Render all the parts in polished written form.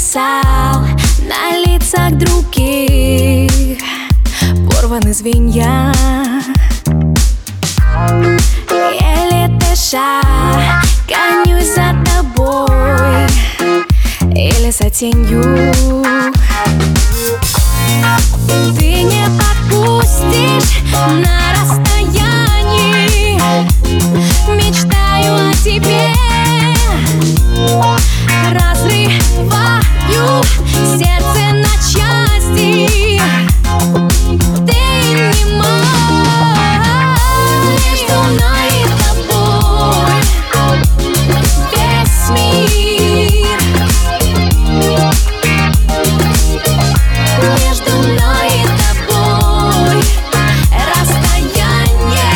написал на лицах других порваны звенья. Еле дыша, гонюсь за тобой или за тенью. Ты не отпустишь на расстоянии. Мечтаю о тебе, разрываю сердце на части. Ты не мой. Между мной и тобой весь мир. Между мной и тобой расстояние.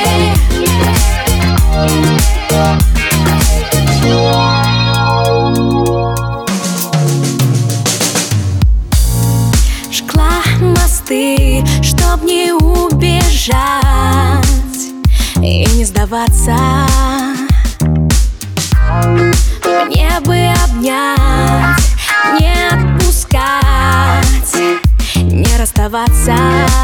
Жгла мосты, чтоб не убежать и не сдаваться. Мне бы обнять, не отпускать, не расставаться.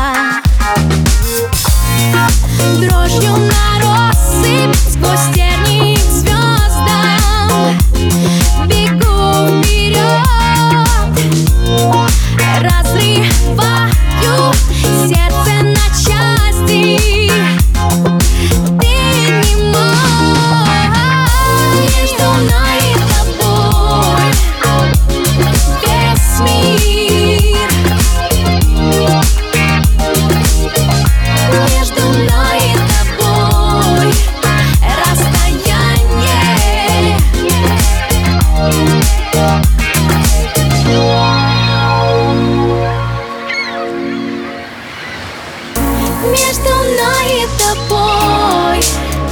Дрожью на россыпь сквозь тернии к звездам бегу вперед, разрываю сердце на части. Ты не мой. Между мной и тобой весь мир. Между мной и тобой расстояние. Между мной и тобой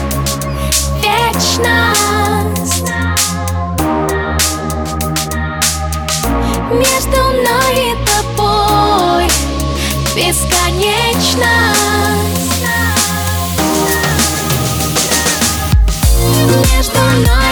вечность. Между мной и тобой бесконечность. Между мной